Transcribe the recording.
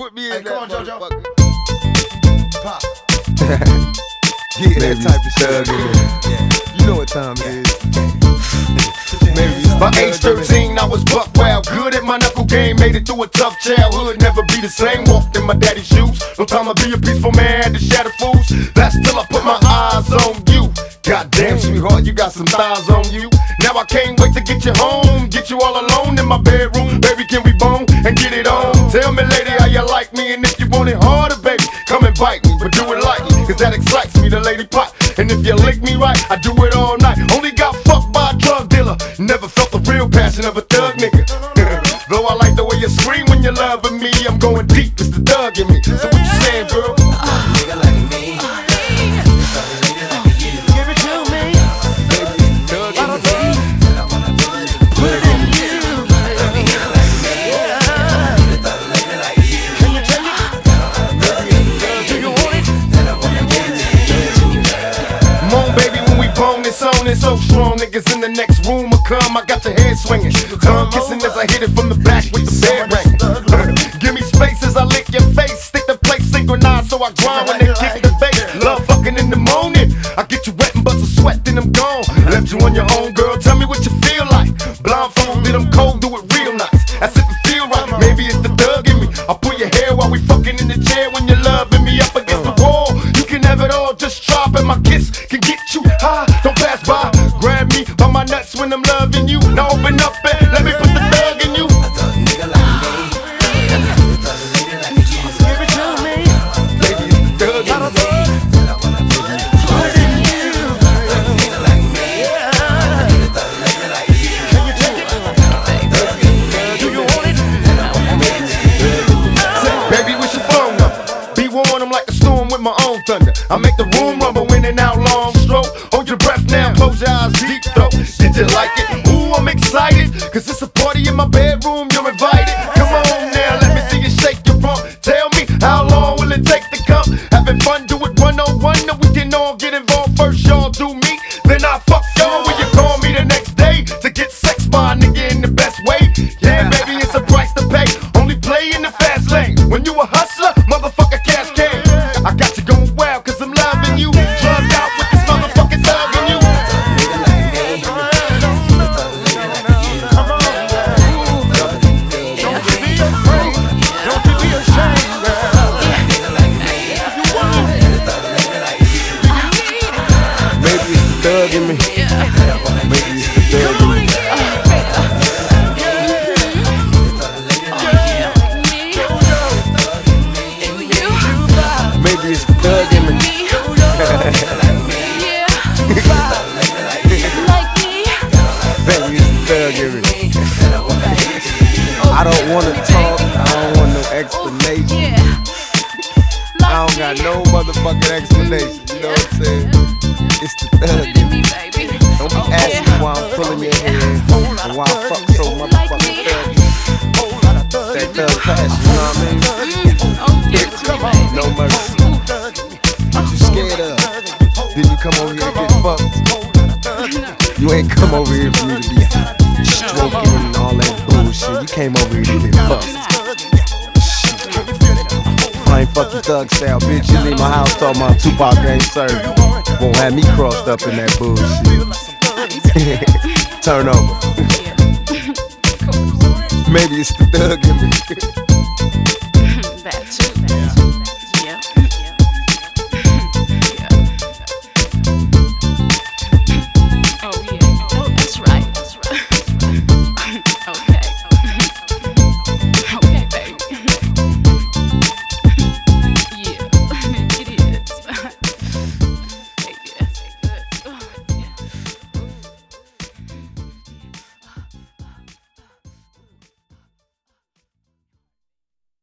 Put me in Hey, come that on, JoJo. Pop. Yeah, that type of shit. You know what time it is. By age 13, I was buck wild, good at my knuckle game, made it through a tough childhood, never be the same, walked in my daddy's shoes, no time to be a peaceful man, had to shatter fools, that's till I put my eyes on you. Goddamn, sweetheart, you got some thighs on you. Now I can't wait to get you home, get you all alone in my bedroom, baby, can we bone and get it on? Tell me, lady, how you like me, and if you want it harder, baby, come and bite me, but do it lightly, cause that excites me, the lady pot, and if you lick me right, I do it all night, only got fucked by a drug dealer, never felt the real passion of a thug nigga. Though I like the way you scream when you're loving me, I'm going deep, it's the thug in me. So what you saying, girl? Nigga like me. Give it to me. Thug I in don't me. think put it in you. Can you tell me? Do you want it? Come on, baby, when we bone, it's on, it's so strong. Niggas in the next room will come, I got your head swinging. Tongue kissing as I hit it from the back with the bed ring. Give me space as I lick your face, stick the plate synchronized so I grind when they kick the bass. Love fucking in the morning, I get you wet and bust a sweat, then I'm gone. Left you on your own, girl, tell me what you feel like. Blindfolded, I'm cold, do it real nice. As if it feel right, maybe it's the thug in me. I pull your hair while we fucking in the chair when you're loving me up against the wall. You can have it all, just drop and my kiss can get you high. Don't pass by, grab me by my nuts when I'm loving you. Now open up and let me put the thug in you. Give it to me. Baby, it's the thug in me. Put it in you. Can you take it? Do you want it? Baby, what's your phone number? Be warned, I'm like a storm with my own thunder. I make the room rumble in and out, long stroke. Hold your breath now, close your eyes, deep throat. Did you like it? Ooh, I'm excited, cause it's a party in my bedroom, you're invited. Come on now, let me see you shake your rump. Tell me, how long will it take to come? Having fun, do it 101, no, we can all get involved. First y'all do me, then I fuck y'all. When you call me the next day to get sex by a nigga in the best way. Yeah, baby, it's a price to pay. Only play in the fast lane. When you a hustler, motherfucker, cash can. I got you going wild, cause I'm loving you. Drugged out with this motherfucking thug in you. Come on, girl. Don't you be afraid. Don't you be ashamed, girl. You want it. Maybe it's the thug in me. Maybe it's the thug in me. Maybe it's the thug in me. Baby, it's the thug in me. I don't wanna talk, I don't want no explanation. I don't got no motherfucking explanation, you know what I'm saying? It's the thug in me. Don't be asking me why I'm pulling your hair and why I fuck so motherfucking thuggy. That thug passion, you know what I mean? No mercy. What you scared of? Then you come over here and get fucked. You ain't come over here for me to be stroking and all that bullshit. You came over here to get fucked. I ain't fuck your thug style, bitch. You leave my house talking about Tupac ain't served. Won't have me crossed up in that bullshit. Turn over. Maybe it's the thug in me.